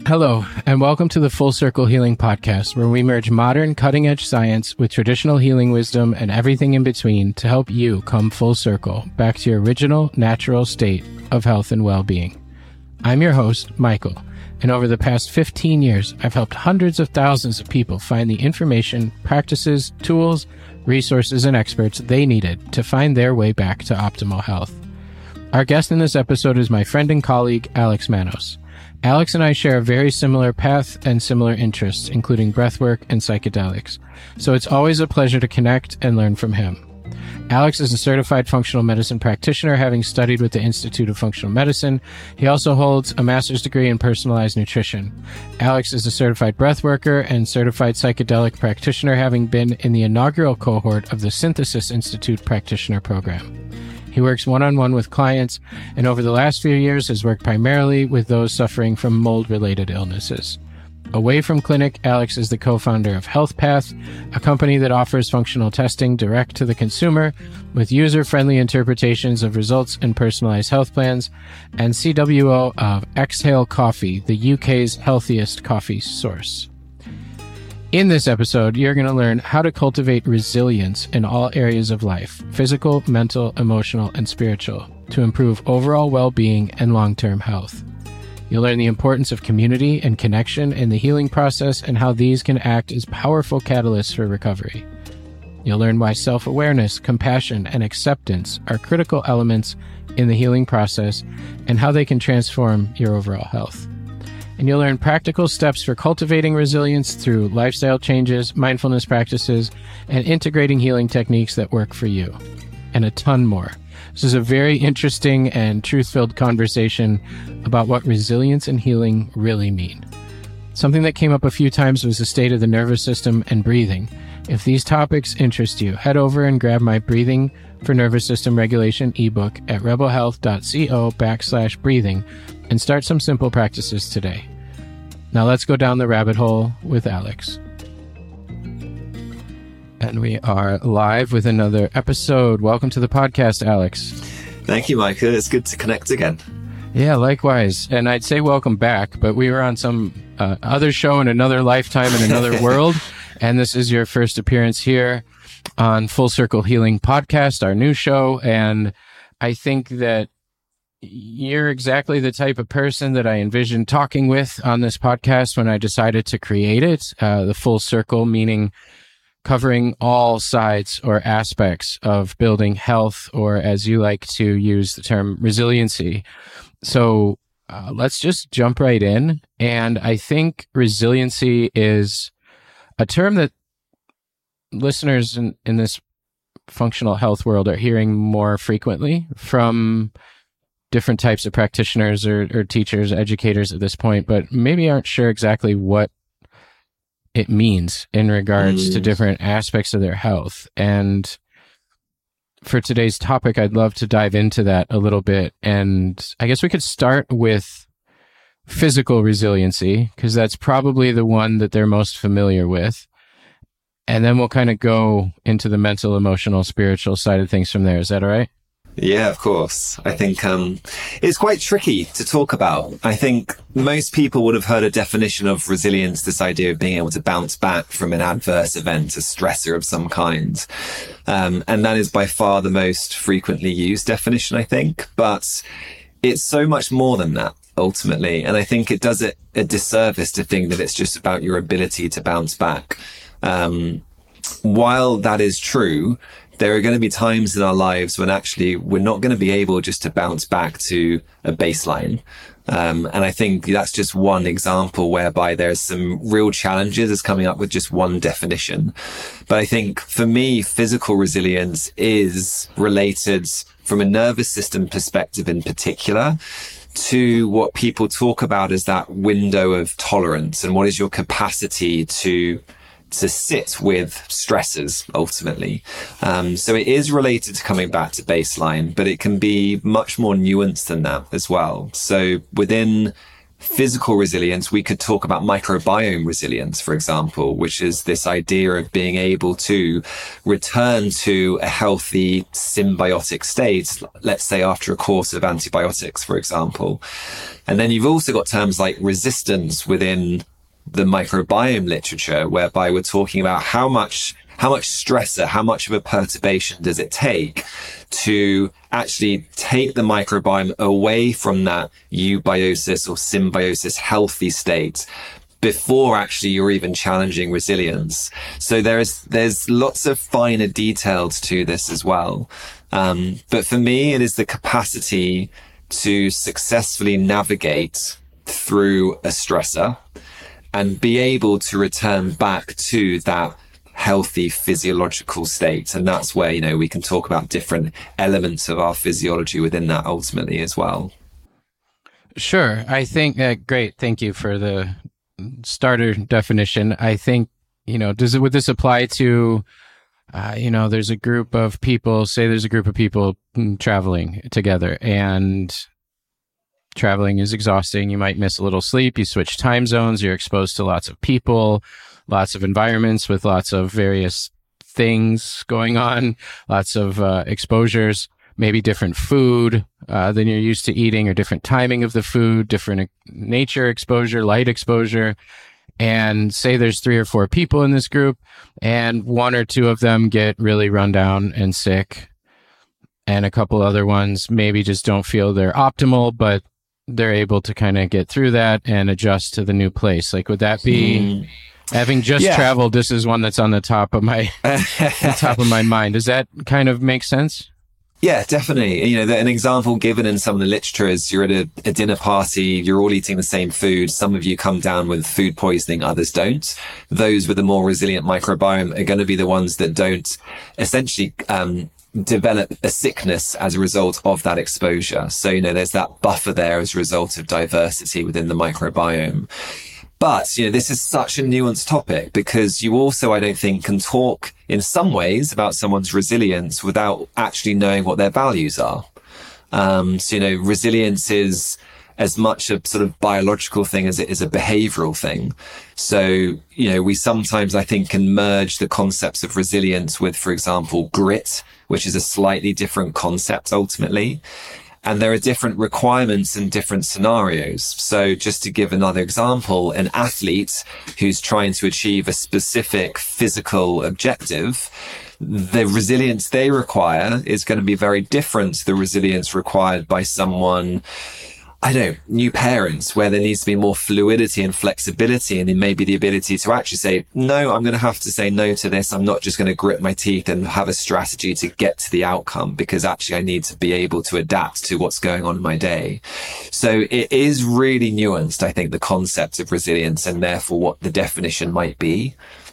Hello, and welcome to the Full Circle Healing Podcast, where we merge modern, cutting-edge science with traditional healing wisdom and everything in between to help you come full circle back to your original, natural state of health and well-being. I'm your host, Michael, and over the past 15 years, I've helped hundreds of thousands of people find the information, practices, tools, resources, and experts they needed to find their way back to optimal health. Our guest in this episode is my friend and colleague, Alex Manos. Alex and I share a very similar path and similar interests, including breathwork and psychedelics. So it's always a pleasure to connect and learn from him. Alex is a certified functional medicine practitioner, having studied with the Institute of Functional Medicine. He also holds a master's degree in personalized nutrition. Alex is a certified breathworker and certified psychedelic practitioner, having been in the inaugural cohort of the Synthesis Institute practitioner program. He works one-on-one with clients, and over the last few years has worked primarily with those suffering from mold-related illnesses. Away from clinic, Alex is the co-founder of HealthPath, a company that offers functional testing direct to the consumer with user-friendly interpretations of results and personalized health plans, and CWO of Exhale Coffee, the UK's healthiest coffee source. In this episode, you're going to learn how to cultivate resilience in all areas of life, physical, mental, emotional, and spiritual, to improve overall well-being and long-term health. You'll learn the importance of community and connection in the healing process and how these can act as powerful catalysts for recovery. You'll learn why self-awareness, compassion, and acceptance are critical elements in the healing process and how they can transform your overall health. And you'll learn practical steps for cultivating resilience through lifestyle changes, mindfulness practices, and integrating healing techniques that work for you, and a ton more. This is a very interesting and truth-filled conversation about what resilience and healing really mean. Something that came up a few times was the state of the nervous system and breathing. If these topics interest you, head over and grab my Breathing for Nervous System Regulation ebook at rebelhealth.co/breathing and start some simple practices today. Now let's go down the rabbit hole with Alex. And we are live with another episode. Welcome to the podcast, Alex. Thank you, Michael. It's good to connect again. Yeah, likewise. And I'd say welcome back, but we were on some other show in another lifetime in another world. And this is your first appearance here on Full Circle Healing Podcast, our new show. And I think that you're exactly the type of person that I envisioned talking with on this podcast when I decided to create it. The full circle, meaning covering all sides or aspects of building health, or as you like to use the term, resiliency. So let's just jump right in. And I think resiliency is a term that listeners in this functional health world are hearing more frequently from different types of practitioners or teachers, educators at this point, but maybe aren't sure exactly what it means in regards to different aspects of their health. And for today's topic, I'd love to dive into that a little bit. And I guess we could start with physical resiliency, because that's probably the one that they're most familiar with. And then we'll kind of go into the mental, emotional, spiritual side of things from there. Is that all right? Yeah, of course. I think it's quite tricky to talk about. I think most people would have heard a definition of resilience, this idea of being able to bounce back from an adverse event, a stressor of some kind. And that is by far the most frequently used definition, I think. But it's so much more than that, ultimately. And I think it does it a disservice to think that it's just about your ability to bounce back. While that is true, there are going to be times in our lives when actually we're not going to be able just to bounce back to a baseline. And I think that's just one example whereby there's some real challenges as coming up with just one definition. But I think for me, physical resilience is related from a nervous system perspective in particular to what people talk about as that window of tolerance, and what is your capacity to sit with stresses ultimately. So it is related to coming back to baseline, but it can be much more nuanced than that as well. So within physical resilience, we could talk about microbiome resilience, for example, which is this idea of being able to return to a healthy symbiotic state, let's say after a course of antibiotics, for example. And then you've also got terms like resistance within the microbiome literature, whereby we're talking about how much stressor, how much of a perturbation does it take to actually take the microbiome away from that eubiosis or symbiosis healthy state before actually you're even challenging resilience. So there's lots of finer details to this as well. But for me, it is the capacity to successfully navigate through a stressor and be able to return back to that healthy physiological state. And that's where, you know, we can talk about different elements of our physiology within that ultimately as well. Sure. I think, great. Thank you for the starter definition. I think, you know, would this apply to, you know, there's a group of people traveling together, and traveling is exhausting. You might miss a little sleep. You switch time zones. You're exposed to lots of people, lots of environments with lots of various things going on, lots of exposures, maybe different food than you're used to eating, or different timing of the food, different nature exposure, light exposure. And say there's 3 or 4 people in this group, and 1 or 2 of them get really run down and sick, and a couple other ones maybe just don't feel they're optimal, but they're able to kind of get through that and adjust to the new place. Like, would that be, having just traveled, this is one that's on the top of my mind. Does that kind of make sense? Yeah, definitely. You know, an example given in some of the literature is you're at a dinner party, you're all eating the same food. Some of you come down with food poisoning, others don't. Those with a more resilient microbiome are going to be the ones that don't essentially develop a sickness as a result of that exposure. So, you know, there's that buffer there as a result of diversity within the microbiome. But, you know, this is such a nuanced topic, because you also, I don't think, can talk in some ways about someone's resilience without actually knowing what their values are. So, you know, resilience is as much a sort of biological thing as it is a behavioral thing. So, you know, we sometimes, I think, can merge the concepts of resilience with, for example, grit, which is a slightly different concept ultimately. And there are different requirements in different scenarios. So just to give another example, an athlete who's trying to achieve a specific physical objective, the resilience they require is going to be very different to the resilience required by someone, I don't know, new parents, where there needs to be more fluidity and flexibility, and then maybe the ability to actually say, no, I'm going to have to say no to this. I'm not just going to grit my teeth and have a strategy to get to the outcome, because actually I need to be able to adapt to what's going on in my day. So it is really nuanced, I think, the concept of resilience, and therefore what the definition might be.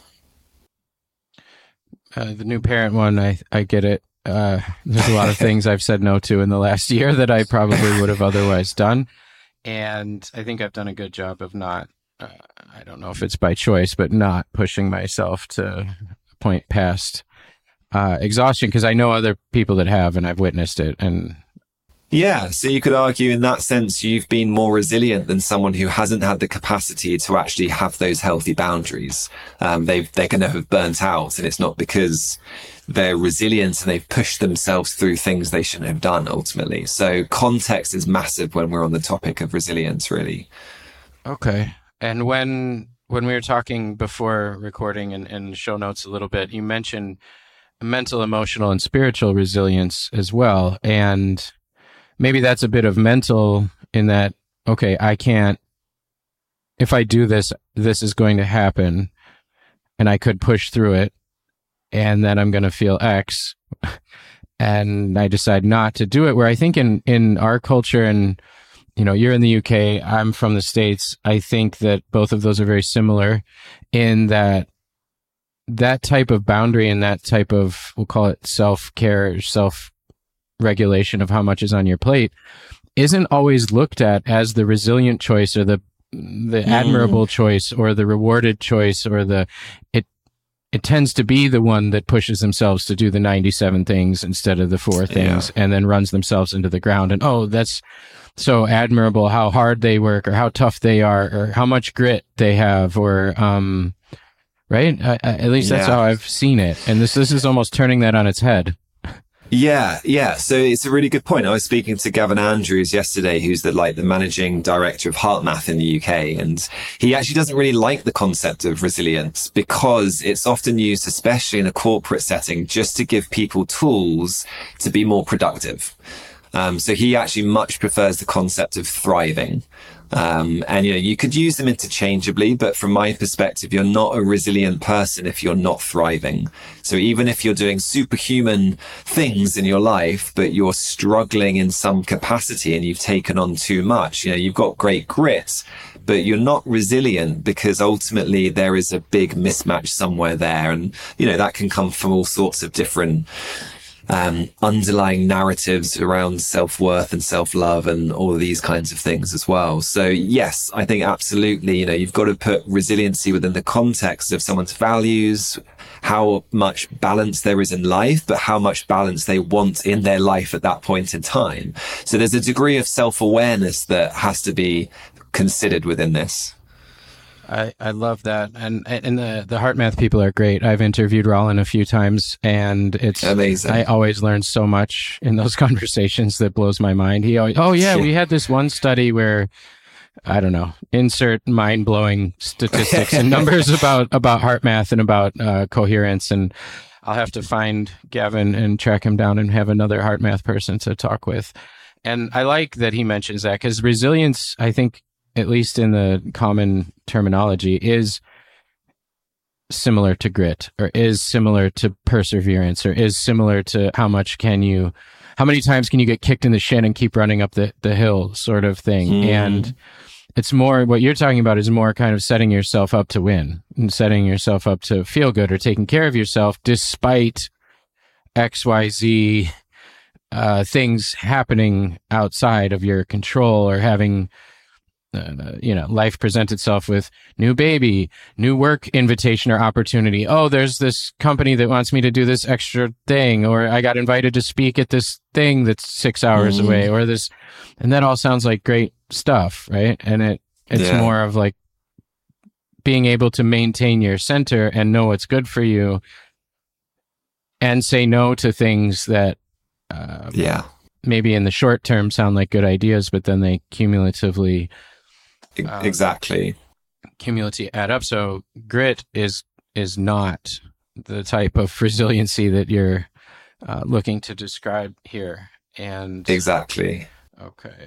The new parent one, I get it. There's a lot of things I've said no to in the last year that I probably would have otherwise done. And I think I've done a good job of not, I don't know if it's by choice, but not pushing myself to a point past exhaustion, because I know other people that have, and I've witnessed it. And yeah, so you could argue in that sense, you've been more resilient than someone who hasn't had the capacity to actually have those healthy boundaries. They're going to have burnt out, and it's not because they're resilient and they've pushed themselves through things they shouldn't have done ultimately. So context is massive when we're on the topic of resilience, really. Okay. And when we were talking before recording and show notes a little bit, you mentioned mental, emotional, and spiritual resilience as well. And maybe that's a bit of mental in that, okay, I can't, if I do this, this is going to happen, and I could push through it, and then I'm going to feel X, and I decide not to do it. Where I think in our culture, and, you know, you're in the UK, I'm from the States, I think that both of those are very similar in that type of boundary and that type of, we'll call it self-care, self-regulation of how much is on your plate, isn't always looked at as the resilient choice, or the admirable choice, or the rewarded choice, or it tends to be the one that pushes themselves to do the 97 things instead of the 4 things, and then runs themselves into the ground. And, oh, that's so admirable how hard they work, or how tough they are, or how much grit they have, or, right? At least that's how I've seen it. And this is almost turning that on its head. Yeah. So it's a really good point. I was speaking to Gavin Andrews yesterday, who's the managing director of HeartMath in the UK. And he actually doesn't really like the concept of resilience because it's often used, especially in a corporate setting, just to give people tools to be more productive. So he actually much prefers the concept of thriving. And, you could use them interchangeably, but from my perspective, you're not a resilient person if you're not thriving. So even if you're doing superhuman things in your life, but you're struggling in some capacity and you've taken on too much, you've got great grit, but you're not resilient because ultimately there is a big mismatch somewhere there. And, that can come from all sorts of different underlying narratives around self-worth and self-love and all of these kinds of things as well. So yes, I think absolutely, you've got to put resiliency within the context of someone's values, how much balance there is in life, but how much balance they want in their life at that point in time. So there's a degree of self-awareness that has to be considered within this. I love that. And the HeartMath people are great. I've interviewed Rollin a few times, and it's amazing. I always learn so much in those conversations that blows my mind. He always, we had this one study where, I don't know, insert mind-blowing statistics and numbers about HeartMath and about coherence. And I'll have to find Gavin and track him down and have another HeartMath person to talk with. And I like that he mentions that, because resilience, I think, at least in the common terminology, is similar to grit, or is similar to perseverance, or is similar to how many times can you get kicked in the shin and keep running up the hill sort of thing. And it's more, what you're talking about is more kind of setting yourself up to win and setting yourself up to feel good, or taking care of yourself despite XYZ things happening outside of your control, or having life presents itself with new baby, new work invitation or opportunity. Oh, there's this company that wants me to do this extra thing, or I got invited to speak at this thing that's 6 hours away, or this, and that all sounds like great stuff, right? And it's more of like being able to maintain your center and know what's good for you, and say no to things that maybe in the short term sound like good ideas, but then they cumulatively add up. So grit is not the type of resiliency that you're looking to describe here. And exactly. Okay.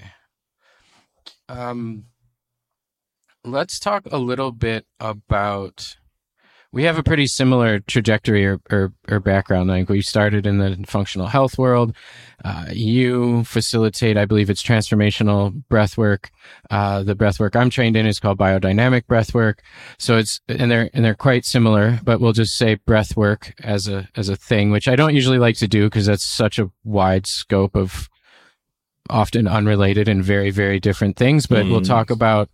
Let's talk a little bit about, we have a pretty similar trajectory or background. Like, we started in the functional health world. You facilitate, I believe it's transformational breath work. The breath work I'm trained in is called biodynamic breath work. So they're quite similar, but we'll just say breath work as a thing, which I don't usually like to do because that's such a wide scope of often unrelated and very, very different things. But we'll talk about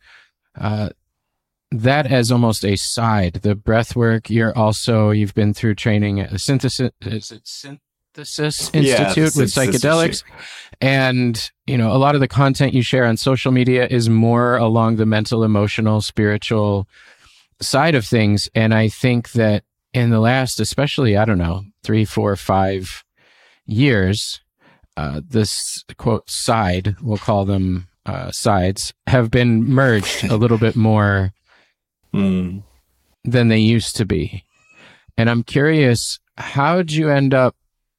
that as almost a side. The breath work, you've been through training at the Synthesis Institute with psychedelics. And, a lot of the content you share on social media is more along the mental, emotional, spiritual side of things. And I think that in the last, especially, 3, 4, 5 years, this quote side, we'll call them sides, have been merged a little bit more than they used to be. And I'm curious, how'd you end up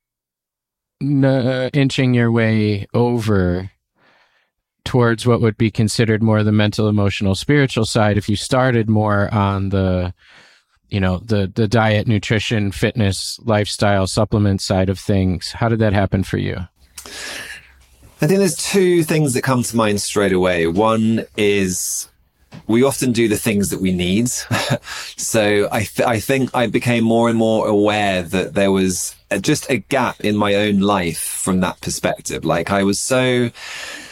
inching your way over towards what would be considered more the mental, emotional, spiritual side if you started more on the diet, nutrition, fitness, lifestyle, supplement side of things? How did that happen for you? I think there's two things that come to mind straight away. One is we often do the things that we need. So I think I became more and more aware that there was just a gap in my own life from that perspective. Like, I was so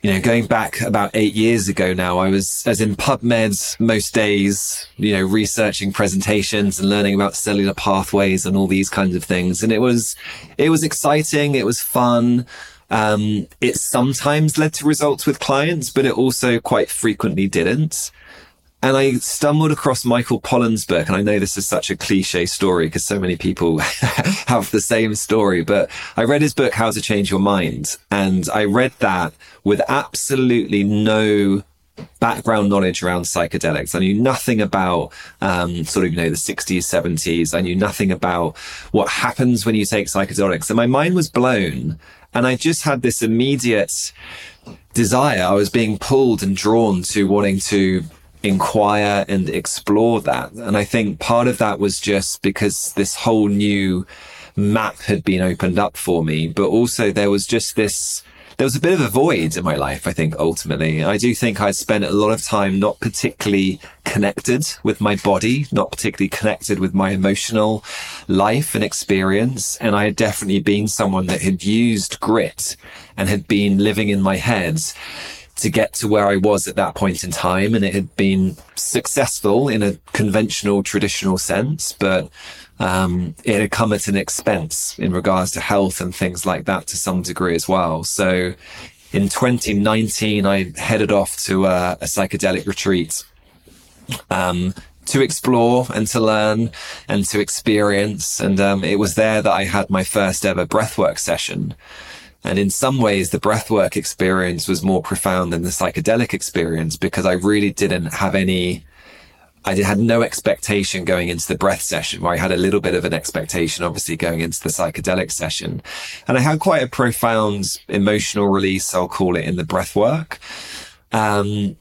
going back about 8 years ago now, I was in PubMed most days, researching presentations and learning about cellular pathways and all these kinds of things. And it was exciting. It was fun. It sometimes led to results with clients, but it also quite frequently didn't. And I stumbled across Michael Pollan's book. And I know this is such a cliche story because so many people have the same story, but I read his book, How to Change Your Mind. And I read that with absolutely no background knowledge around psychedelics. I knew nothing about the 60s, 70s. I knew nothing about what happens when you take psychedelics. And my mind was blown. And I just had this immediate desire. I was being pulled and drawn to wanting to inquire and explore that. And I think part of that was just because this whole new map had been opened up for me, but also there was a bit of a void in my life. I think ultimately, I do think I'd spent a lot of time not particularly connected with my body, not particularly connected with my emotional life and experience. And I had definitely been someone that had used grit and had been living in my head to get to where I was at that point in time. And it had been successful in a conventional, traditional sense, but it had come at an expense in regards to health and things like that to some degree as well. So in 2019, I headed off to a psychedelic retreat to explore and to learn and to experience. And it was there that I had my first ever breathwork session. And in some ways, the breathwork experience was more profound than the psychedelic experience because I really didn't have I had no expectation going into the breath session, where I had a little bit of an expectation, obviously, going into the psychedelic session. And I had quite a profound emotional release, I'll call it, in the breath work. And,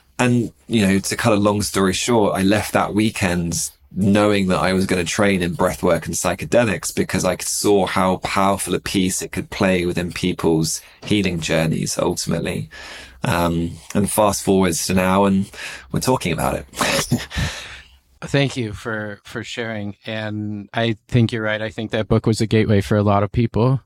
to cut a long story short, I left that weekend knowing that I was going to train in breathwork and psychedelics because I saw how powerful a piece it could play within people's healing journeys, ultimately. And fast forwards to now, and we're talking about it. Thank you for sharing. And I think you're right. I think that book was a gateway for a lot of people.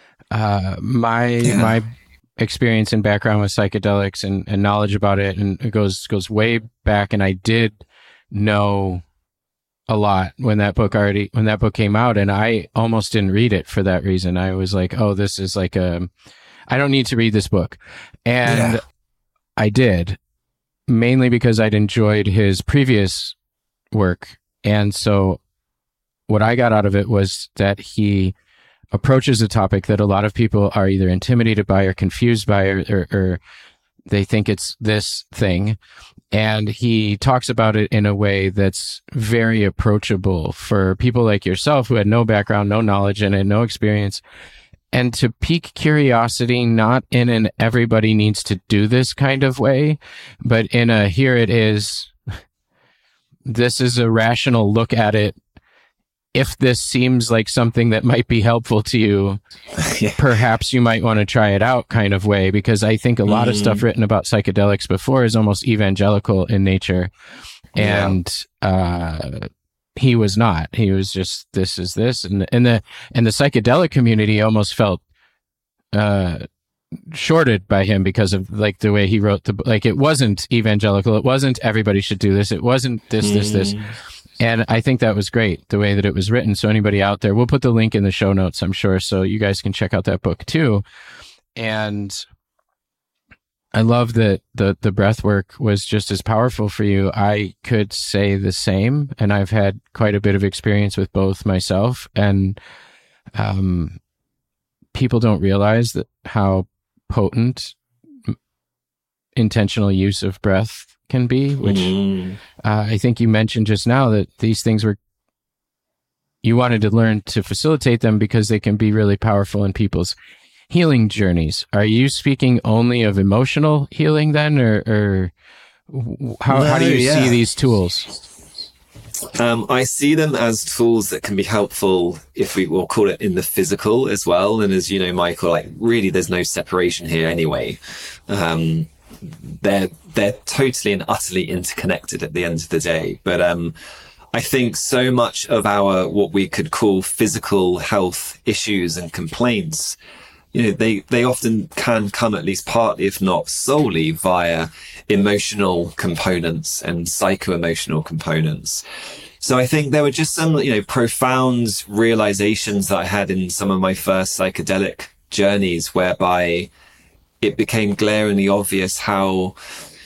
My experience and background with psychedelics and knowledge about it, and it goes way back. And I did know a lot when that book came out, and I almost didn't read it for that reason. I was like, oh, this is like I don't need to read this book. And I did, mainly because I'd enjoyed his previous work. And so what I got out of it was that he approaches a topic that a lot of people are either intimidated by or confused by, or they think it's this thing. And he talks about it in a way that's very approachable for people like yourself who had no background, no knowledge, and had no experience. And to pique curiosity, not in an everybody needs to do this kind of way, but in a here it is, this is a rational look at it. If this seems like something that might be helpful to you, perhaps you might want to try it out kind of way, because I think a lot of stuff written about psychedelics before is almost evangelical in nature. And he was not. He was just, this is this. And the psychedelic community almost felt shorted by him because of like the way he wrote like it wasn't evangelical. It wasn't everybody should do this. It wasn't this. And I think that was great, the way that it was written. So anybody out there, we'll put the link in the show notes, I'm sure, so you guys can check out that book too. And I love that the breath work was just as powerful for you. I could say the same, and I've had quite a bit of experience with both myself. And people don't realize that how potent intentional use of breath can be, which I think you mentioned just now that these things you wanted to learn to facilitate them because they can be really powerful in people's healing journeys. Are you speaking only of emotional healing then, or how do you see these tools? I see them as tools that can be helpful if we will call it in the physical as well. And as you know, Michael, like really there's no separation here anyway. They're totally and utterly interconnected at the end of the day. But I think so much of our what we could call physical health issues and complaints they often can come at least partly, if not solely, via emotional components and psycho-emotional components. So I think there were just some, profound realizations that I had in some of my first psychedelic journeys, whereby it became glaringly obvious how,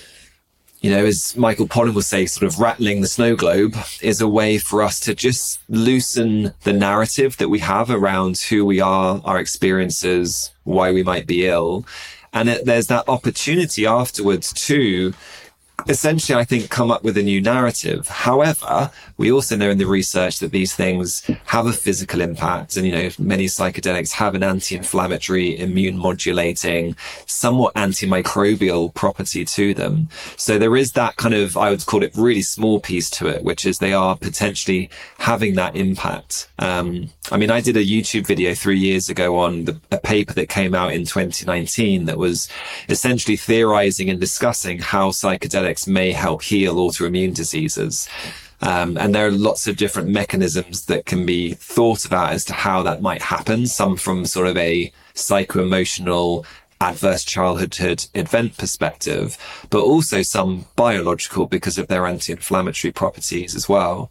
as Michael Pollan will say, sort of rattling the snow globe is a way for us to just loosen the narrative that we have around who we are, our experiences, why we might be ill. And there's that opportunity afterwards to essentially, I think, come up with a new narrative. However, we also know in the research that these things have a physical impact. And, many psychedelics have an anti-inflammatory, immune modulating, somewhat antimicrobial property to them. So there is that kind of, I would call it, really small piece to it, which is they are potentially having that impact. I did a YouTube video 3 years ago on a paper that came out in 2019 that was essentially theorizing and discussing how psychedelics may help heal autoimmune diseases. And there are lots of different mechanisms that can be thought about as to how that might happen. Some from sort of a psycho-emotional adverse childhood event perspective, but also some biological because of their anti-inflammatory properties as well.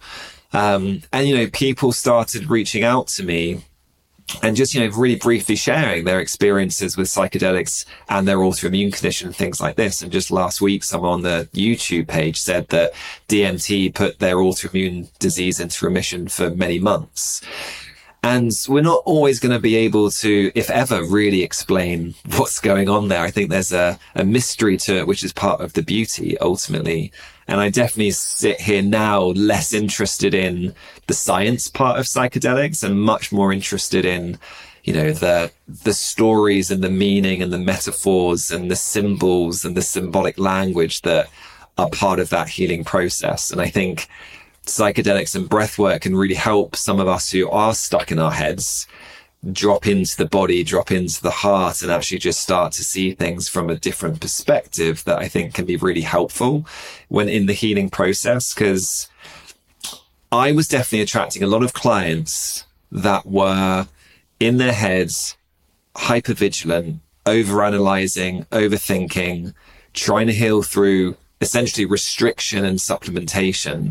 People started reaching out to me and just, really briefly sharing their experiences with psychedelics and their autoimmune condition and things like this. And just last week, someone on the YouTube page said that DMT put their autoimmune disease into remission for many months. And we're not always going to be able to, if ever, really explain what's going on there. I think there's a mystery to it, which is part of the beauty, ultimately. And I definitely sit here now less interested in the science part of psychedelics and much more interested in, the stories and the meaning and the metaphors and the symbols and the symbolic language that are part of that healing process. And I think psychedelics and breathwork can really help some of us who are stuck in our heads drop into the body, drop into the heart, and actually just start to see things from a different perspective that I think can be really helpful when in the healing process. Because I was definitely attracting a lot of clients that were in their heads, hypervigilant, overanalyzing, overthinking, trying to heal through essentially restriction and supplementation.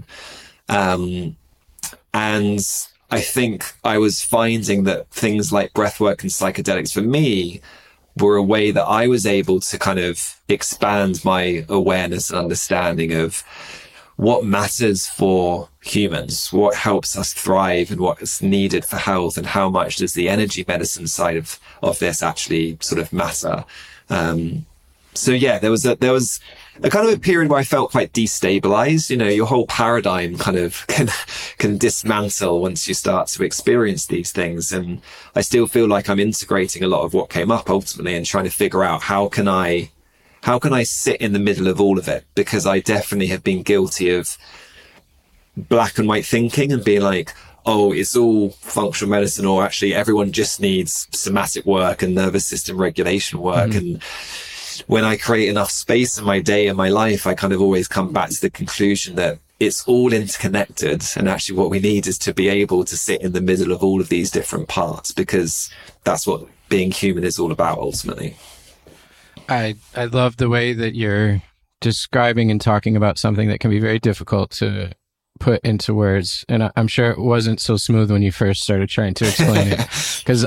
And I think I was finding that things like breathwork and psychedelics for me were a way that I was able to kind of expand my awareness and understanding of what matters for humans, what helps us thrive and what is needed for health, and how much does the energy medicine side of this actually sort of matter. So yeah, there was a kind of a period where I felt quite destabilized. Your whole paradigm kind of can dismantle once you start to experience these things. And I still feel like I'm integrating a lot of what came up ultimately and trying to figure out how can I sit in the middle of all of it? Because I definitely have been guilty of black and white thinking and being like, oh, it's all functional medicine, or actually everyone just needs somatic work and nervous system regulation work. Mm-hmm. And when I create enough space in my day and my life, I kind of always come back to the conclusion that it's all interconnected. And actually what we need is to be able to sit in the middle of all of these different parts, because that's what being human is all about ultimately. I love the way that you're describing and talking about something that can be very difficult to put into words. And I'm sure it wasn't so smooth when you first started trying to explain it, because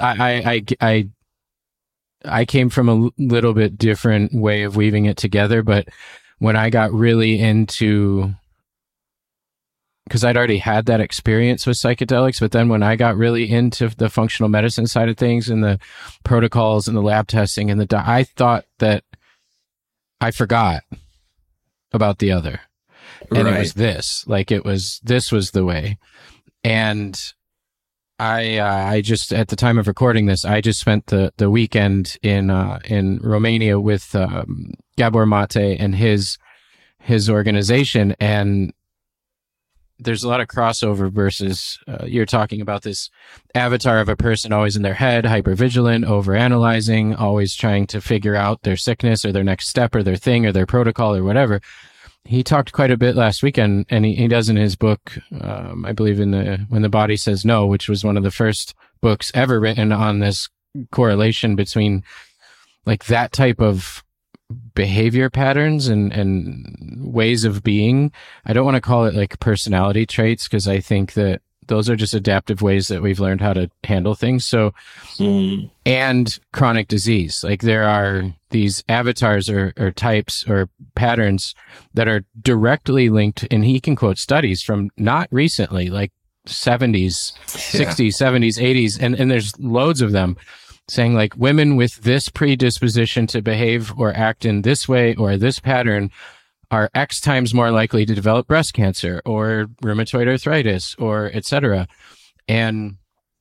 I came from a little bit different way of weaving it together. But when I got really into, because I'd already had that experience with psychedelics, but then when I got really into the functional medicine side of things and the protocols and the lab testing and I thought that I forgot about the other. And It was this, this was the way. And I just, at the time of recording this, I just spent the weekend in Romania with Gabor Mate and his organization, and there's a lot of crossover versus you're talking about this avatar of a person always in their head, hypervigilant, overanalyzing, always trying to figure out their sickness or their next step or their thing or their protocol or whatever. He talked quite a bit last weekend, and he does in his book, I believe in When the Body Says No, which was one of the first books ever written on this correlation between like that type of behavior patterns and ways of being. I don't want to call it like personality traits, because I think that those are just adaptive ways that we've learned how to handle things. So, and chronic disease, like there are these avatars or types or patterns that are directly linked, and he can quote studies from not recently, like 70s, 60s, 70s, 80s, and there's loads of them saying like women with this predisposition to behave or act in this way or this pattern are X times more likely to develop breast cancer or rheumatoid arthritis or et cetera. And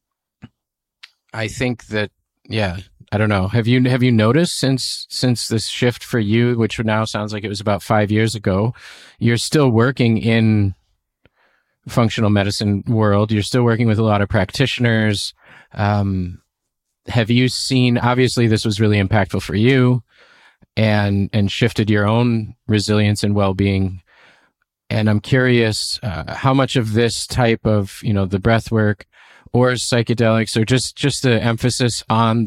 I think that, I don't know. Have you noticed since this shift for you, which now sounds like it was about 5 years ago, you're still working in functional medicine world. You're still working with a lot of practitioners. Have you seen, obviously this was really impactful for you and shifted your own resilience and well-being. And I'm curious, how much of this type of, the breath work or psychedelics, or just the emphasis on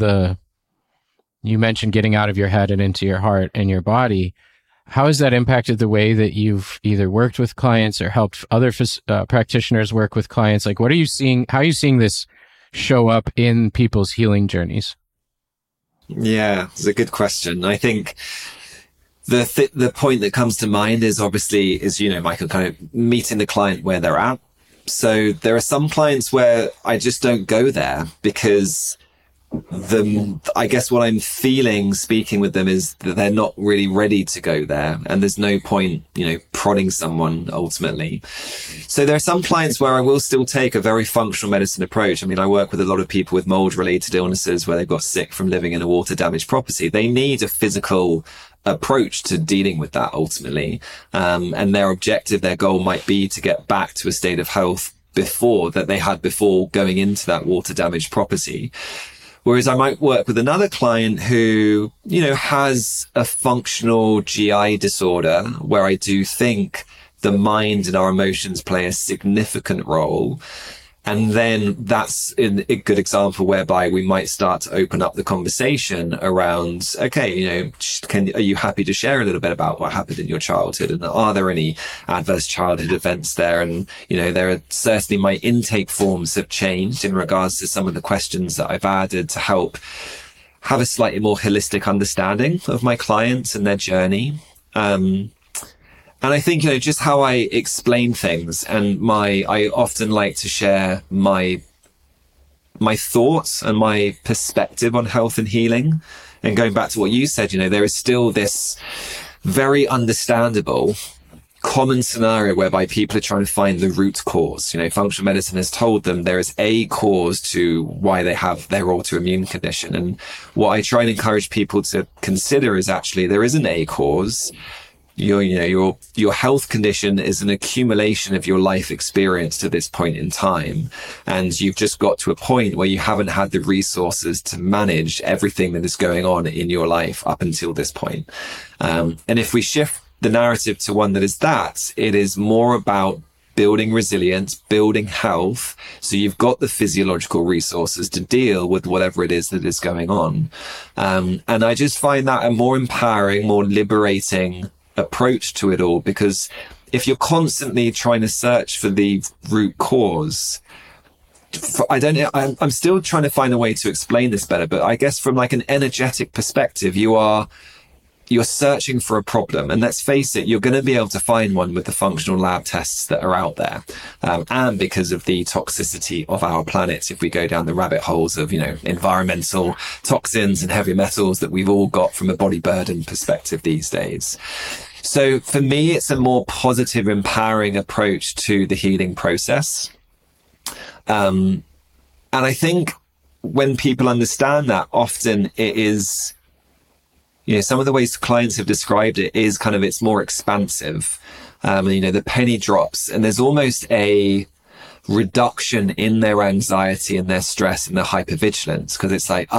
you mentioned getting out of your head and into your heart and your body. How has that impacted the way that you've either worked with clients or helped other practitioners work with clients? Like, what are you seeing? How are you seeing this show up in people's healing journeys? Yeah, it's a good question. I think the point that comes to mind is obviously, Michael, kind of meeting the client where they're at. So there are some clients where I just don't go there because I guess what I'm feeling speaking with them is that they're not really ready to go there. And there's no point, prodding someone ultimately. So there are some clients where I will still take a very functional medicine approach. I mean, I work with a lot of people with mold related illnesses where they've got sick from living in a water damaged property. They need a physical approach to dealing with that ultimately. And their objective, their goal might be to get back to a state of health that they had before going into that water damaged property. Whereas I might work with another client who, has a functional GI disorder where I do think the mind and our emotions play a significant role. And then that's a good example whereby we might start to open up the conversation around, okay, are you happy to share a little bit about what happened in your childhood? And are there any adverse childhood events there? And, there are certainly my intake forms have changed in regards to some of the questions that I've added to help have a slightly more holistic understanding of my clients and their journey. And I think, just how I explain things and I often like to share my thoughts and my perspective on health and healing. And going back to what you said, there is still this very understandable common scenario whereby people are trying to find the root cause. Functional medicine has told them there is a cause to why they have their autoimmune condition. And what I try and encourage people to consider is actually there isn't a cause. Your health condition is an accumulation of your life experience to this point in time. And you've just got to a point where you haven't had the resources to manage everything that is going on in your life up until this point. And if we shift the narrative to one that is it is more about building resilience, building health. So you've got the physiological resources to deal with whatever it is that is going on. And I just find that a more empowering, more liberating approach to it all, because if you're constantly trying to search for the root cause, I'm still trying to find a way to explain this better, but I guess from like an energetic perspective, you're searching for a problem, and let's face it, you're going to be able to find one with the functional lab tests that are out there. And because of the toxicity of our planet, if we go down the rabbit holes of, environmental toxins and heavy metals that we've all got from a body burden perspective these days. So for me, it's a more positive, empowering approach to the healing process. And I think when people understand that, often it is, some of the ways clients have described it is kind of, it's more expansive. The penny drops and there's almost a reduction in their anxiety and their stress and their hypervigilance, because it's like,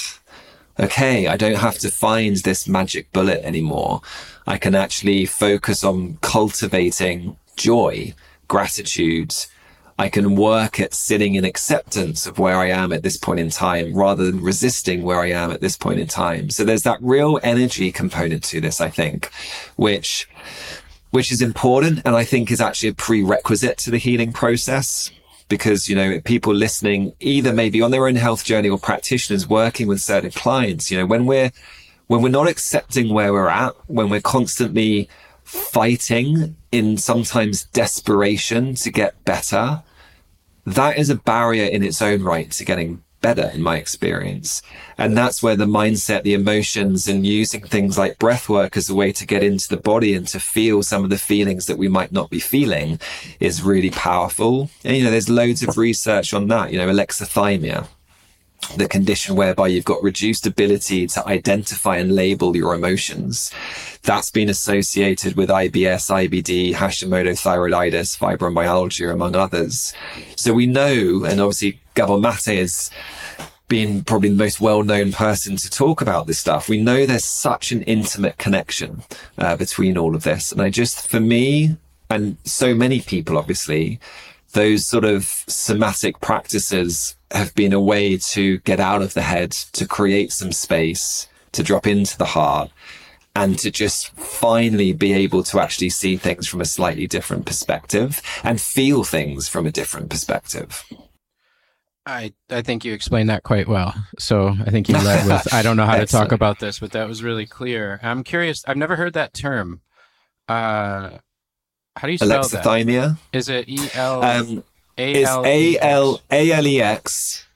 okay, I don't have to find this magic bullet anymore. I can actually focus on cultivating joy, gratitude, I can work at sitting in acceptance of where I am at this point in time rather than resisting where I am at this point in time. So there's that real energy component to this, I think, which is important, and I think is actually a prerequisite to the healing process. Because, people listening, either maybe on their own health journey or practitioners working with certain clients, when we're not accepting where we're at, when we're constantly fighting in sometimes desperation to get better, that is a barrier in its own right to getting better, in my experience. And that's where the mindset, the emotions, and using things like breath work as a way to get into the body and to feel some of the feelings that we might not be feeling is really powerful. And, there's loads of research on that, alexithymia, the condition whereby you've got reduced ability to identify and label your emotions. That's been associated with IBS, IBD, Hashimoto thyroiditis, fibromyalgia, among others. So we know, and obviously Gabor Mate is being probably the most well-known person to talk about this stuff. We know there's such an intimate connection between all of this. And for me, and so many people, obviously, those sort of somatic practices have been a way to get out of the head, to create some space, to drop into the heart, and to just finally be able to actually see things from a slightly different perspective and feel things from a different perspective. I think you explained that quite well. So I think you led with, I don't know how to talk about this, but that was really clear. I'm curious. I've never heard that term. How do you spell alexithymia? That? Is it E-L? It's A-L-E-X,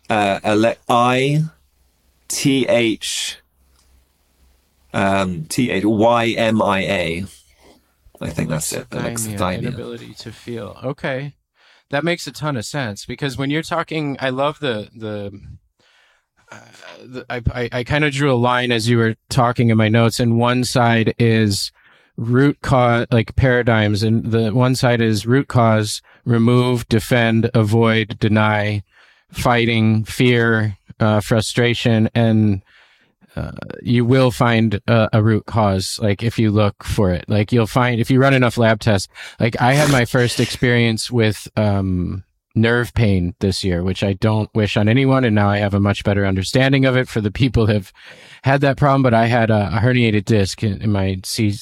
I-T-H-Y-M-I-A. I think that's it. Alexithymia. Inability to feel. Okay. That makes a ton of sense, because when you're talking, I love I kind of drew a line as you were talking in my notes, and one side is root cause, like paradigms, and the one side is root cause, remove, defend, avoid, deny, fighting, fear, frustration, and you will find a root cause. Like if you look for it, like you'll find, if you run enough lab tests. Like I had my first experience with nerve pain this year, which I don't wish on anyone, and now I have a much better understanding of it for the people that have had that problem. But I had a herniated disc in my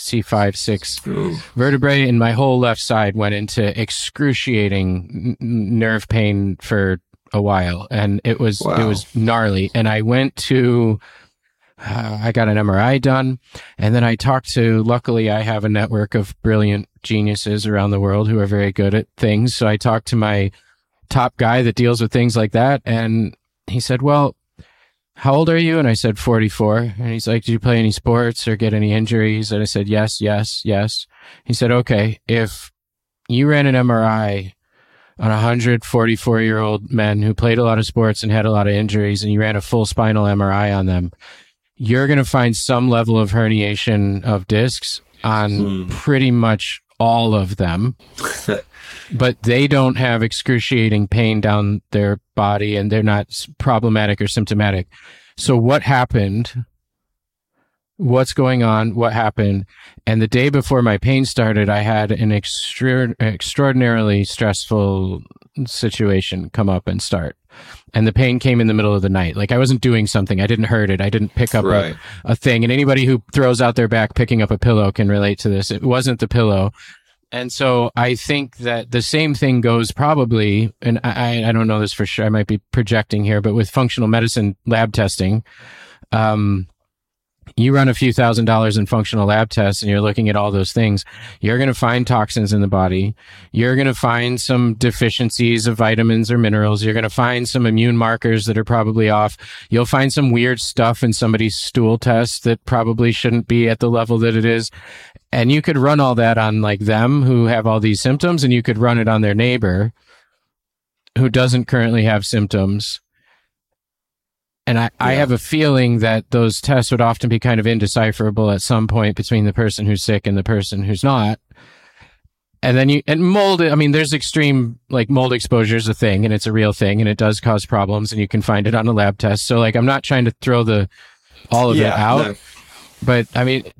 C5-6 vertebrae, and my whole left side went into excruciating nerve pain for a while, and it was gnarly. And I went to I got an MRI done, and then I talked to, luckily I have a network of brilliant geniuses around the world who are very good at things. So I talked to my top guy that deals with things like that, and he said, well, how old are you? And I said 44. And he's like, did you play any sports or get any injuries? And I said, yes. He said, okay, if you ran an MRI on 144-year-old men who played a lot of sports and had a lot of injuries, and you ran a full spinal MRI on them, you're going to find some level of herniation of discs on pretty much all of them, but they don't have excruciating pain down their body, and they're not problematic or symptomatic. So what happened? What's going on? What happened? And the day before my pain started, I had an extraordinarily stressful situation come up and start. And the pain came in the middle of the night. Like I wasn't doing something. I didn't hurt it. I didn't pick up a thing. And anybody who throws out their back picking up a pillow can relate to this. It wasn't the pillow. And so I think that the same thing goes probably, and I don't know this for sure, I might be projecting here, but with functional medicine lab testing, you run a few $1,000s in functional lab tests and you're looking at all those things, you're going to find toxins in the body. You're going to find some deficiencies of vitamins or minerals. You're going to find some immune markers that are probably off. You'll find some weird stuff in somebody's stool test that probably shouldn't be at the level that it is. And you could run all that on like them who have all these symptoms, and you could run it on their neighbor who doesn't currently have symptoms. And I have a feeling that those tests would often be kind of indecipherable at some point between the person who's sick and the person who's not. And then mold, I mean, there's extreme, like mold exposure is a thing, and it's a real thing, and it does cause problems, and you can find it on a lab test. So like, I'm not trying to throw all of it out, but I mean,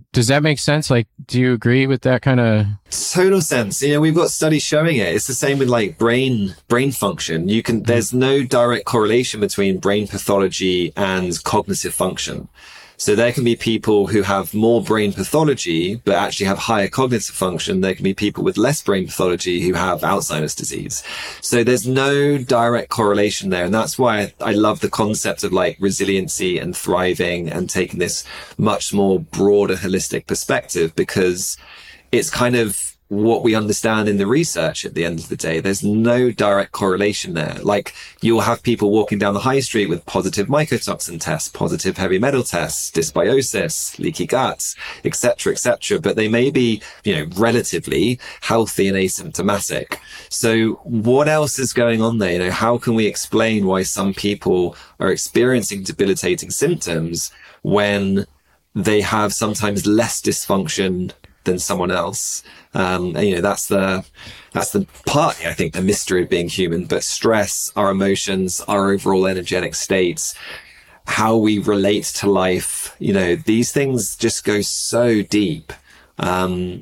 Does that make sense? Like, do you agree with that kind of? Total sense. We've got studies showing it. It's the same with like brain function. There's no direct correlation between brain pathology and cognitive function. So there can be people who have more brain pathology, but actually have higher cognitive function. There can be people with less brain pathology who have Alzheimer's disease. So there's no direct correlation there. And that's why I love the concept of like resiliency and thriving and taking this much more broader holistic perspective, because it's kind of what we understand in the research at the end of the day. There's no direct correlation there. Like, you'll have people walking down the high street with positive mycotoxin tests, positive heavy metal tests, dysbiosis, leaky guts, etc., etc. But they may be, relatively healthy and asymptomatic. So what else is going on there? How can we explain why some people are experiencing debilitating symptoms when they have sometimes less dysfunction than someone else? That's the part, I think, the mystery of being human. But stress, our emotions, our overall energetic states, how we relate to life, these things just go so deep. And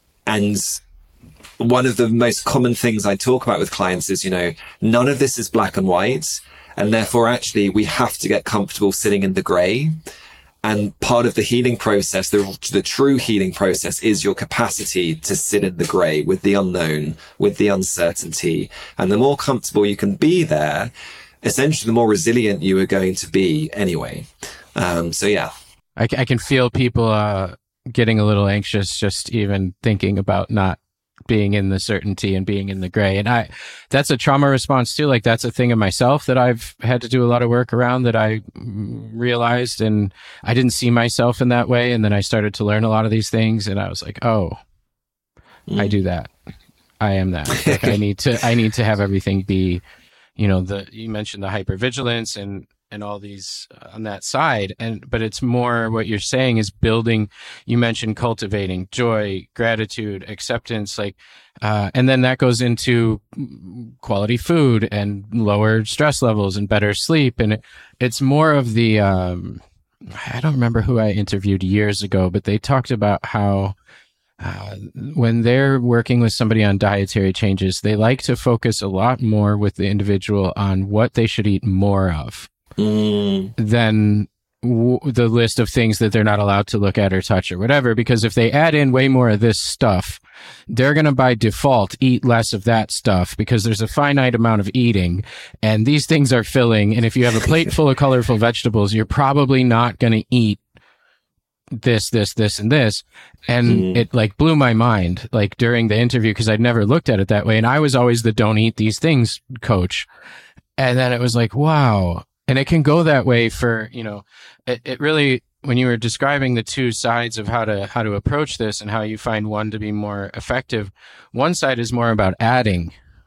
one of the most common things I talk about with clients is, none of this is black and white. And therefore, actually, we have to get comfortable sitting in the gray. And part of the healing process, the true healing process, is your capacity to sit in the gray with the unknown, with the uncertainty. And the more comfortable you can be there, essentially, the more resilient you are going to be anyway. So yeah. I can feel people getting a little anxious just even thinking about not being in the certainty and being in the gray. And that's a trauma response too. Like, that's a thing in myself that I've had to do a lot of work around, that I realized, and I didn't see myself in that way. And then I started to learn a lot of these things, and I was like, oh, I do that. I am that. Like, I need to have everything be, you mentioned the hypervigilance and all these on that side. But it's more what you're saying is building. You mentioned cultivating joy, gratitude, acceptance, and then that goes into quality food and lower stress levels and better sleep. And it's more of the, I don't remember who I interviewed years ago, but they talked about how, when they're working with somebody on dietary changes, they like to focus a lot more with the individual on what they should eat more of. Than the list of things that they're not allowed to look at or touch or whatever. Because if they add in way more of this stuff, they're going to by default eat less of that stuff, because there's a finite amount of eating and these things are filling. And if you have a plate full of colorful vegetables, you're probably not going to eat this, and this. And it blew my mind during the interview, because I'd never looked at it that way. And I was always the don't eat these things coach. And then it was like, wow. And it can go that way for, it really, when you were describing the two sides of how to approach this and how you find one to be more effective, one side is more about adding,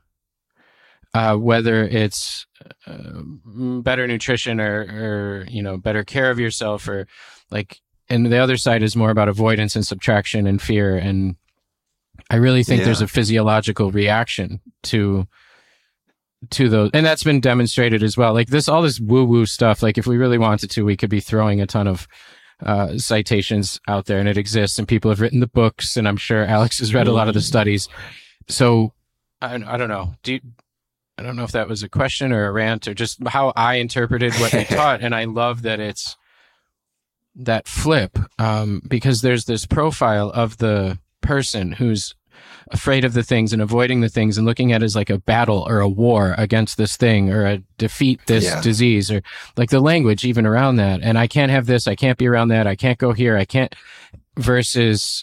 whether it's better nutrition or better care of yourself, or and the other side is more about avoidance and subtraction and fear. And I really think there's a physiological reaction to those, and that's been demonstrated as well. All this woo-woo stuff, if we really wanted to, we could be throwing a ton of citations out there, and it exists, and people have written the books, and I'm sure Alex has read a lot of the studies. So I don't know. I don't know if that was a question or a rant or just how I interpreted what they taught. And I love that it's that flip, because there's this profile of the person who's afraid of the things and avoiding the things and looking at it as a battle or a war against this thing or a defeat this disease, or the language even around that. And I can't have this. I can't be around that. I can't go here. I can't, versus,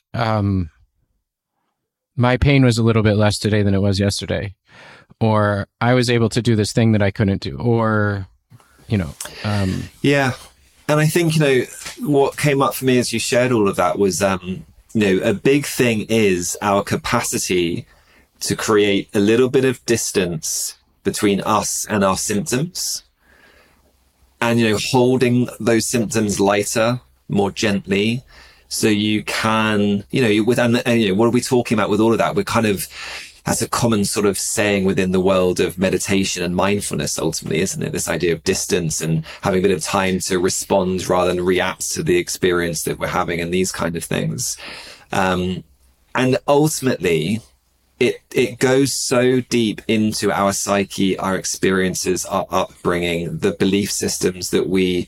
my pain was a little bit less today than it was yesterday, or I was able to do this thing that I couldn't do, or, yeah. And I think, what came up for me as you shared all of that was, a big thing is our capacity to create a little bit of distance between us and our symptoms, and, holding those symptoms lighter, more gently. So you can, what are we talking about with all of that? We're kind of that's a common sort of saying within the world of meditation and mindfulness, ultimately, isn't it? This idea of distance and having a bit of time to respond rather than react to the experience that we're having and these kind of things. And ultimately, it goes so deep into our psyche, our experiences, our upbringing, the belief systems that we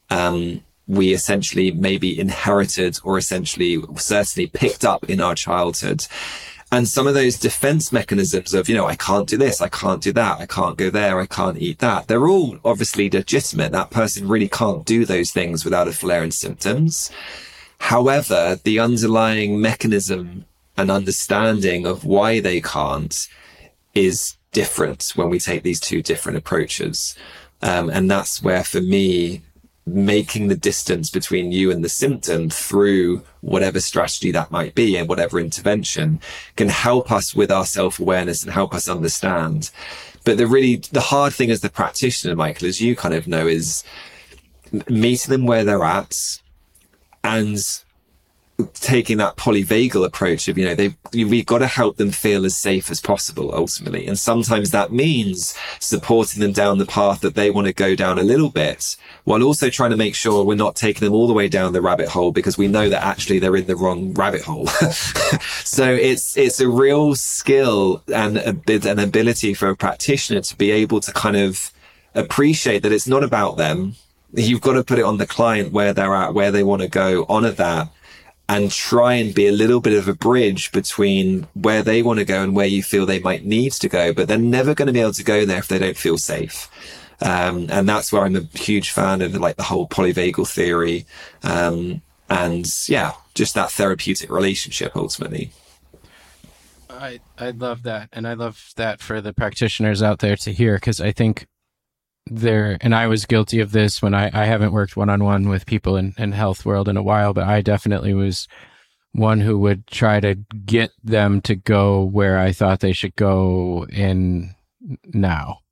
essentially maybe inherited or essentially certainly picked up in our childhood. And some of those defense mechanisms of, I can't do this, I can't do that, I can't go there, I can't eat that. They're all obviously legitimate. That person really can't do those things without a flare in symptoms. However, the underlying mechanism and understanding of why they can't is different when we take these two different approaches. And that's where, for me, making the distance between you and the symptom through whatever strategy that might be and whatever intervention can help us with our self-awareness and help us understand. But the hard thing as the practitioner, Michael, as you kind of know, is meeting them where they're at and taking that polyvagal approach of, we've got to help them feel as safe as possible, ultimately. And sometimes that means supporting them down the path that they want to go down a little bit, while also trying to make sure we're not taking them all the way down the rabbit hole, because we know that actually they're in the wrong rabbit hole. So it's a real skill and an ability for a practitioner to be able to kind of appreciate that it's not about them. You've got to put it on the client, where they're at, where they want to go, honor that, and try and be a little bit of a bridge between where they want to go and where you feel they might need to go, but they're never going to be able to go there if they don't feel safe. And that's where I'm a huge fan of the whole polyvagal theory. And yeah, just that therapeutic relationship ultimately. I love that. And I love that for the practitioners out there to hear, because I think and I was guilty of this when I haven't worked one-on-one with people in health world in a while, but I definitely was one who would try to get them to go where I thought they should go in now.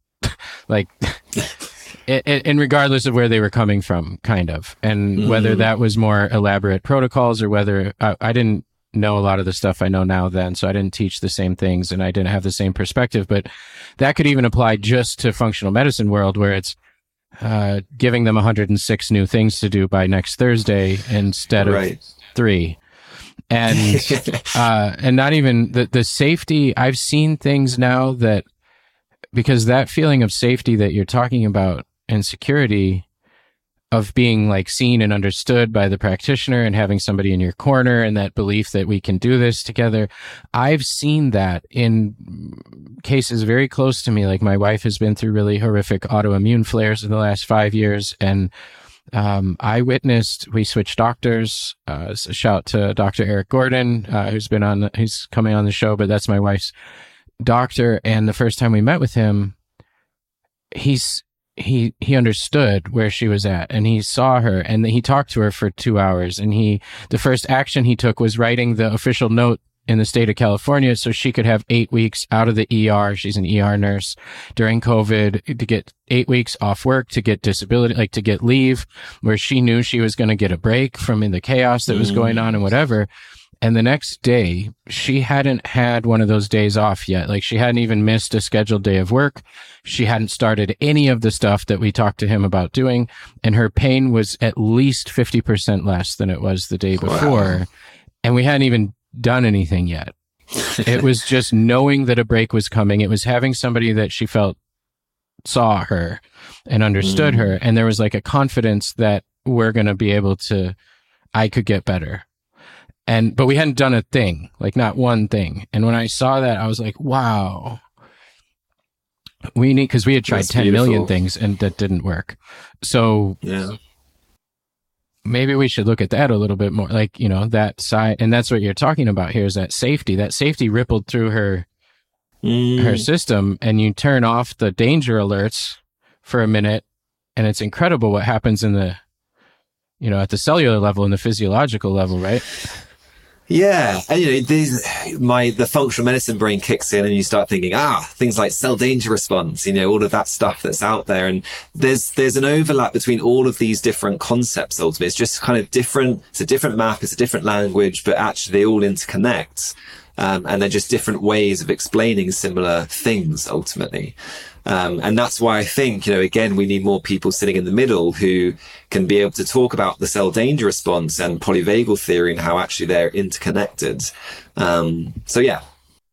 And regardless of where they were coming from, kind of. And whether that was more elaborate protocols or whether I didn't know a lot of the stuff I know now then, so I didn't teach the same things and I didn't have the same perspective, but that could even apply just to functional medicine world, where it's giving them 106 new things to do by next Thursday instead of 3. And not even the safety. I've seen things now that, because that feeling of safety that you're talking about and security of being seen and understood by the practitioner and having somebody in your corner and that belief that we can do this together. I've seen that in cases very close to me. My wife has been through really horrific autoimmune flares in the last 5 years. And we switched doctors. So shout to Dr. Eric Gordon, who's coming on the show, but that's my wife's doctor. And the first time we met with him, he understood where she was at, and he saw her, and he talked to her for 2 hours. And the first action he took was writing the official note in the state of California so she could have 8 weeks out of the ER. She's an ER nurse during COVID, to get 8 weeks off work, to get disability, to get leave, where she knew she was going to get a break from the chaos that was going on and whatever. And the next day, she hadn't had one of those days off yet. She hadn't even missed a scheduled day of work. She hadn't started any of the stuff that we talked to him about doing. And her pain was at least 50% less than it was the day before. Wow. And we hadn't even done anything yet. It was just knowing that a break was coming. It was having somebody that she felt saw her and understood her. And there was a confidence that we're going to be able to, I could get better. But we hadn't done a thing, not one thing. And when I saw that, I was like, wow, because we had tried 10 million things and that didn't work. So yeah, maybe we should look at that a little bit more, that side. And that's what you're talking about here, is that safety rippled through her system, and you turn off the danger alerts for a minute. And it's incredible what happens at the cellular level and the physiological level, right? Yeah. And, the functional medicine brain kicks in and you start thinking, things like cell danger response, all of that stuff that's out there. And there's an overlap between all of these different concepts. Ultimately, it's just kind of different. It's a different map. It's a different language, but actually they all interconnect. And they're just different ways of explaining similar things ultimately. And that's why I think, again, we need more people sitting in the middle who can be able to talk about the cell danger response and polyvagal theory and how actually they're interconnected. So yeah.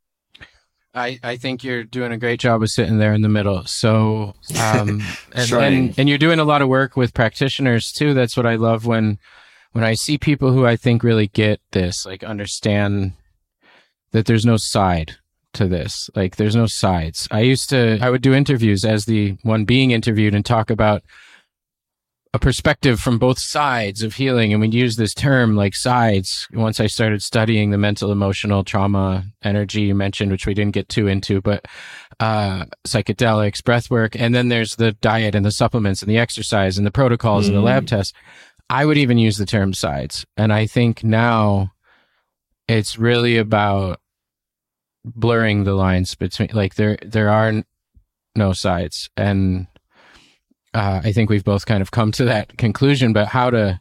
I think you're doing a great job of sitting there in the middle. So, and you're doing a lot of work with practitioners too. That's what I love when I see people who I think really get this, like understand that there's no side to this. Like there's no sides. I would do interviews as the one being interviewed and talk about a perspective from both sides of healing. And we'd use this term like sides. Once I started studying the mental, emotional, trauma, energy you mentioned, which we didn't get too into, but psychedelics, breath work. And then there's the diet and the supplements and the exercise and the protocols and the lab tests. I would even use the term sides. And I think now it's really about blurring the lines between, like there are no sides. And I think we've both kind of come to that conclusion, but how to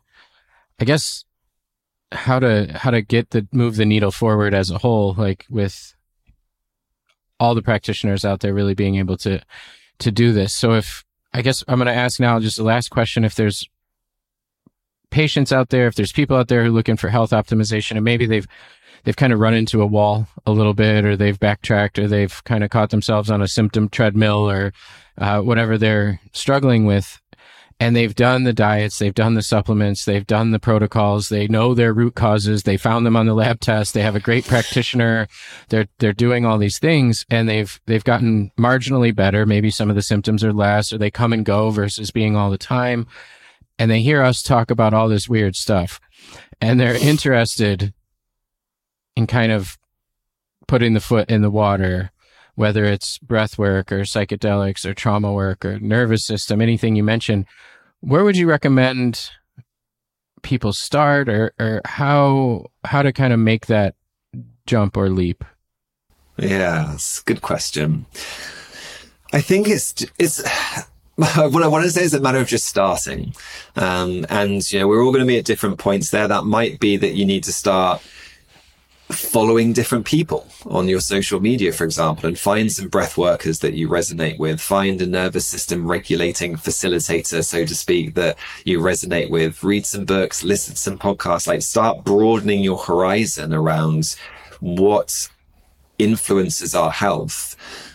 move the needle forward as a whole, like with all the practitioners out there really being able to do this. So I guess I'm going to ask now just the last question, if there's patients out there, if there's people out there who are looking for health optimization and maybe they've kind of run into a wall a little bit, or they've backtracked, or they've kind of caught themselves on a symptom treadmill, or whatever they're struggling with. And they've done the diets, they've done the supplements, they've done the protocols, they know their root causes, they found them on the lab test, they have a great practitioner, they're doing all these things, and they've gotten marginally better. Maybe some of the symptoms are less, or they come and go versus being all the time. And they hear us talk about all this weird stuff, and they're interested in kind of putting the foot in the water, whether it's breath work or psychedelics or trauma work or nervous system, anything you mentioned. Where would you recommend people start, or how to kind of make that jump or leap? Yeah, it's a good question. I think it's what I want to say is a matter of just starting. And, we're all going to be at different points there. That might be that you need to start following different people on your social media, for example, and find some breath workers that you resonate with. Find a nervous system regulating facilitator, so to speak, that you resonate with. Read some books, listen to some podcasts, like start broadening your horizon around what influences our health.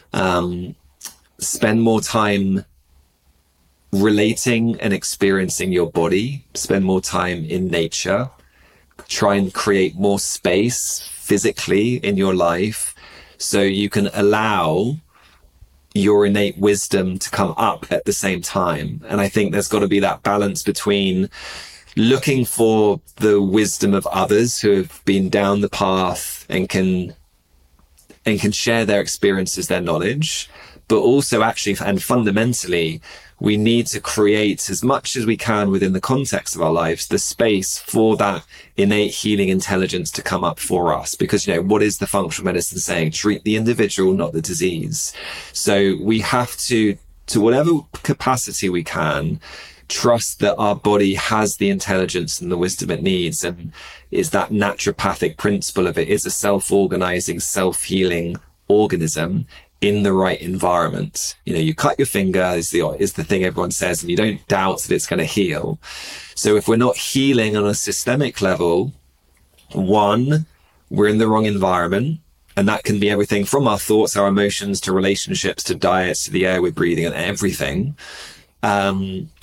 Spend more time relating and experiencing your body. Spend more time in nature. Try and create more space physically in your life so you can allow your innate wisdom to come up at the same time. And I think there's got to be that balance between looking for the wisdom of others who have been down the path and can share their experiences, their knowledge, but also actually and fundamentally, we need to create as much as we can within the context of our lives, the space for that innate healing intelligence to come up for us. Because, what is the functional medicine saying? Treat the individual, not the disease. So we have to whatever capacity we can, trust that our body has the intelligence and the wisdom it needs. And is that naturopathic principle of it is a self-organizing, self-healing organism in the right environment. You cut your finger is the thing everyone says, and you don't doubt that it's going to heal. So if we're not healing on a systemic level, one, we're in the wrong environment. And that can be everything from our thoughts, our emotions, to relationships, to diets, to the air we're breathing, and everything. And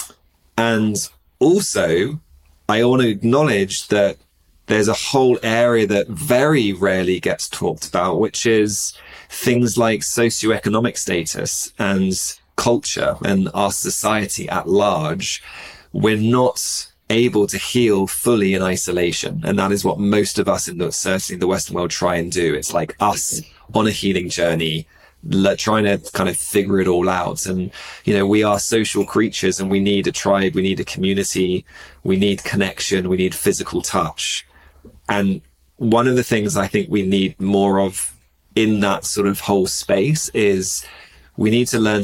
also, I want to acknowledge that there's a whole area that very rarely gets talked about, which is things like socioeconomic status and culture and our society at large. We're not able to heal fully in isolation. And that is what most of us certainly the Western world try and do. It's like us on a healing journey, trying to kind of figure it all out. And, we are social creatures, and we need a tribe, we need a community, we need connection, we need physical touch. And one of the things I think we need more of in that sort of whole space is we need to learn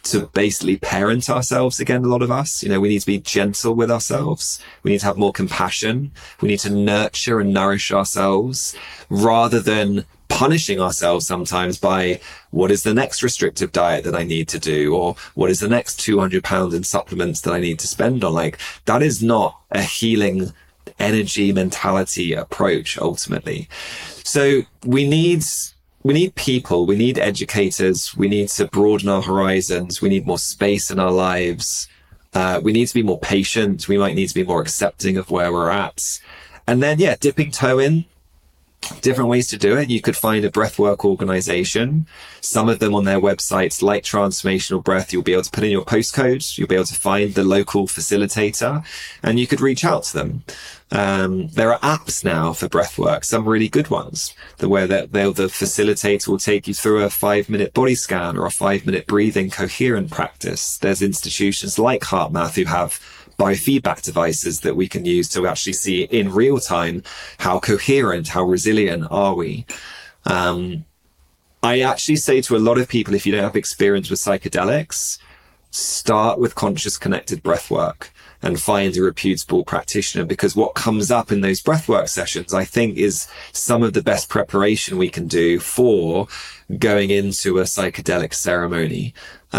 to basically parent ourselves again. A lot of us, we need to be gentle with ourselves. We need to have more compassion. We need to nurture and nourish ourselves rather than punishing ourselves sometimes by what is the next restrictive diet that I need to do, or what is the next £200 in supplements that I need to spend on. Like, that is not a healing energy mentality approach ultimately. So we need people, we need educators, we need to broaden our horizons, we need more space in our lives. We need to be more patient. We might need to be more accepting of where we're at. And then, dipping toe in. Different ways to do it. You could find a breathwork organization. Some of them on their websites, like Transformational Breath, you'll be able to put in your postcode. You'll be able to find the local facilitator and you could reach out to them. There are apps now for breathwork, some really good ones, where the facilitator will take you through a 5-minute body scan or a 5-minute breathing coherent practice. There's institutions like HeartMath who have biofeedback devices that we can use to actually see in real time how coherent, how resilient are we. I actually say to a lot of people, if you don't have experience with psychedelics, start with conscious connected breathwork and find a reputable practitioner, because what comes up in those breathwork sessions, I think, is some of the best preparation we can do for going into a psychedelic ceremony.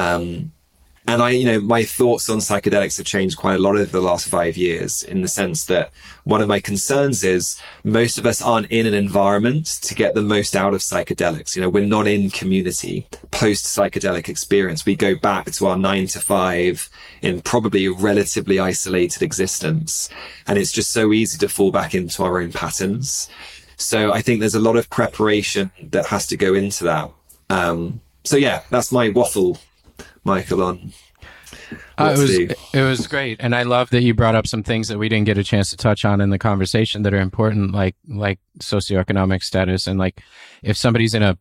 And my thoughts on psychedelics have changed quite a lot over the last 5 years, in the sense that one of my concerns is most of us aren't in an environment to get the most out of psychedelics. We're not in community post psychedelic experience. We go back to our 9 to 5 in probably a relatively isolated existence. And it's just so easy to fall back into our own patterns. So I think there's a lot of preparation that has to go into that. That's my waffle, Michael, on it was great, and I love that you brought up some things that we didn't get a chance to touch on in the conversation that are important, like socioeconomic status, and like if somebody's in a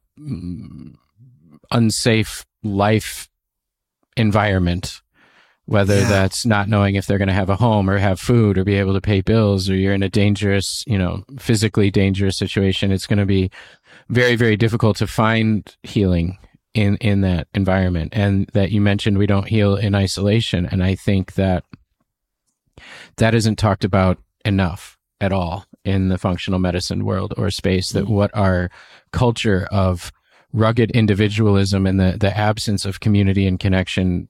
unsafe life environment, whether that's not knowing if they're going to have a home or have food or be able to pay bills, or you're in a dangerous, physically dangerous situation, it's going to be very, very difficult to find healing in that environment. And that you mentioned we don't heal in isolation. And I think that isn't talked about enough at all in the functional medicine world or space, that what our culture of rugged individualism and the absence of community and connection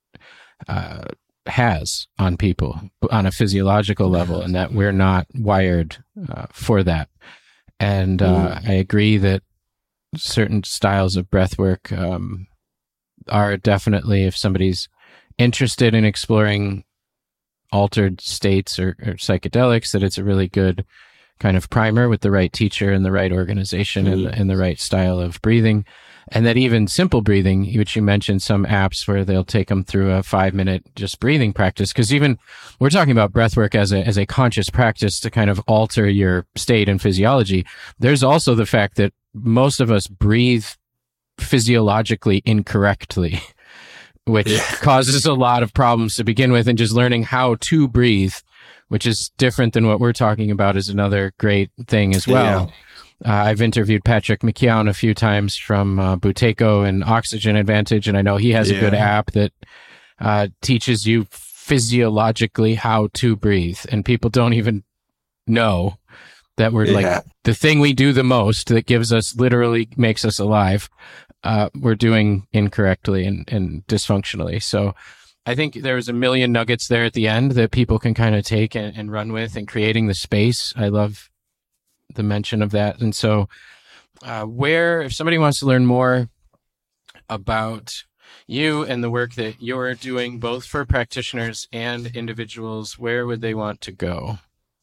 has on people on a physiological level, and that we're not wired for that. And I agree that certain styles of breath work are definitely, if somebody's interested in exploring altered states or psychedelics, that it's a really good kind of primer with the right teacher and the right organization and the right style of breathing. And that even simple breathing, which you mentioned, some apps where they'll take them through a 5-minute just breathing practice. Because even we're talking about breath work as a conscious practice to kind of alter your state and physiology. There's also the fact that most of us breathe physiologically incorrectly, which causes a lot of problems to begin with, and just learning how to breathe, which is different than what we're talking about, is another great thing as well. I've interviewed Patrick McKeown a few times from Buteyko and Oxygen Advantage, and I know he has a good app that teaches you physiologically how to breathe, and people don't even know that we're like the thing we do the most that gives us, literally makes us alive, we're doing incorrectly and dysfunctionally. So I think there was a million nuggets there at the end that people can kind of take and run with, and creating the space. I love the mention of that. And so if somebody wants to learn more about you and the work that you're doing, both for practitioners and individuals, where would they want to go?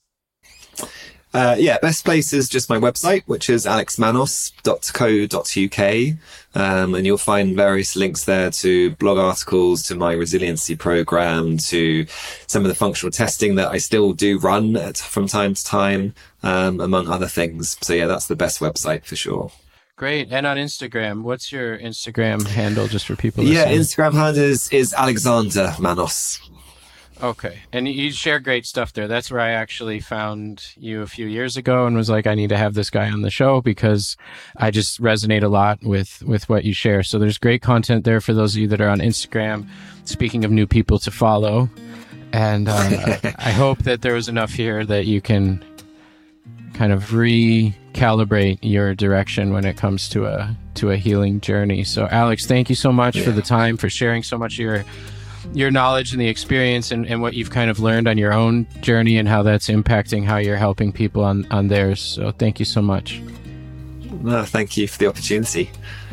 Best place is just my website, which is alexmanos.co.uk. And you'll find various links there to blog articles, to my resiliency program, to some of the functional testing that I still do run from time to time, among other things. So that's the best website for sure. Great. And on Instagram, what's your Instagram handle, just for people listening? Yeah, Instagram handle is Alexander Manos. Okay. And you share great stuff there. That's where I actually found you a few years ago and was like, I need to have this guy on the show because I just resonate a lot with what you share. So there's great content there for those of you that are on Instagram. Speaking of new people to follow. And I hope that there was enough here that you can kind of recalibrate your direction when it comes to a healing journey. So Alex, thank you so much for the time, for sharing so much of your knowledge and the experience and what you've kind of learned on your own journey and how that's impacting how you're helping people on theirs. So thank you so much. No, thank you for the opportunity.